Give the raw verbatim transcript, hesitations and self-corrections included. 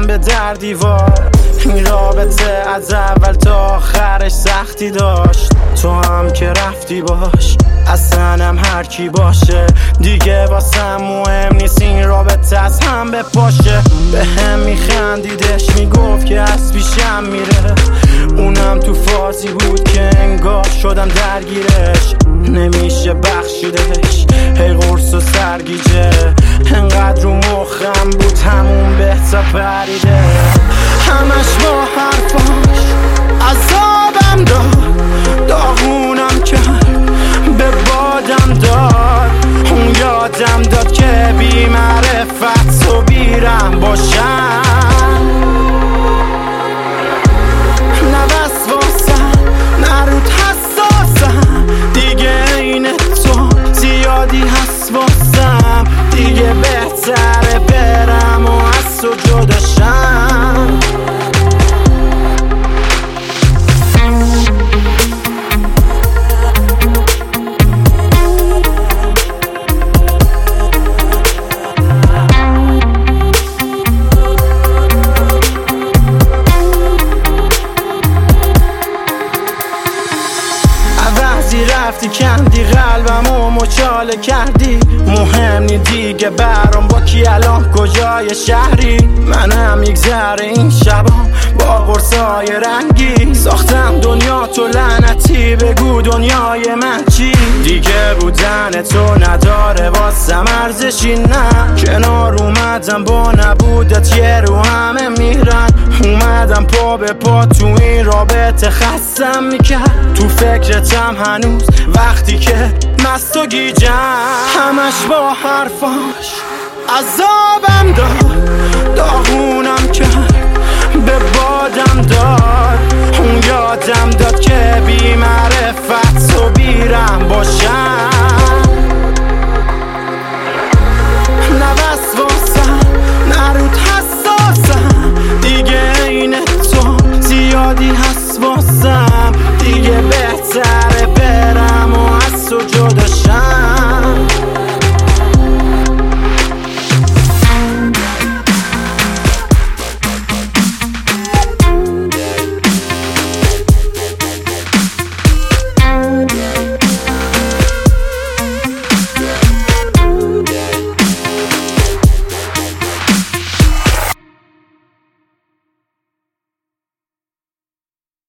به در دیوار. این رابطه از اول تا آخرش سختی داشت، تو هم که رفتی باش، اصلا هم هر کی باشه دیگه واسم مهم نیست این رابطه از هم بپاشه. به هم میخندیدش میگفت که از پیشم میره، اونم تو فازی بود که انگار شدم درگیرش. نمیشه بخشیدش، هی قرص و سرگیجه، انقدر رو مخم بود همون بهتا پریده. همش با حرفاش عذابم داد، داغونم کرد به بادم داد. اون یادم داد که بی معرفت و بیرم باشم، نه بس واسم نه رود حساسم، دیگه این تو زیادی هست واسم، دیگه بهتره برم و از تو جداشم. رفتی کندی قلبم و مچاله کردی، مهم نی دیگه برام با کی الان کجای شهری. منم یک ذره این شبا با قرصای رنگی ساختم دنیا تو لعنتی، بگو دنیای من چی؟ دیگه بودن تو نداره واسم ارزشی، نه کنار اومدم با نبودت یه رو همه میرن. اومدم پا به پا تو این رابطه خستم میکرد، تو فکرتم هنوز وقتی که مست و گیجم. همش با حرفاش عذابم داد، داغونم کرد به بادم داد. اون یادم داد که بی معرفت و بیرم باشم،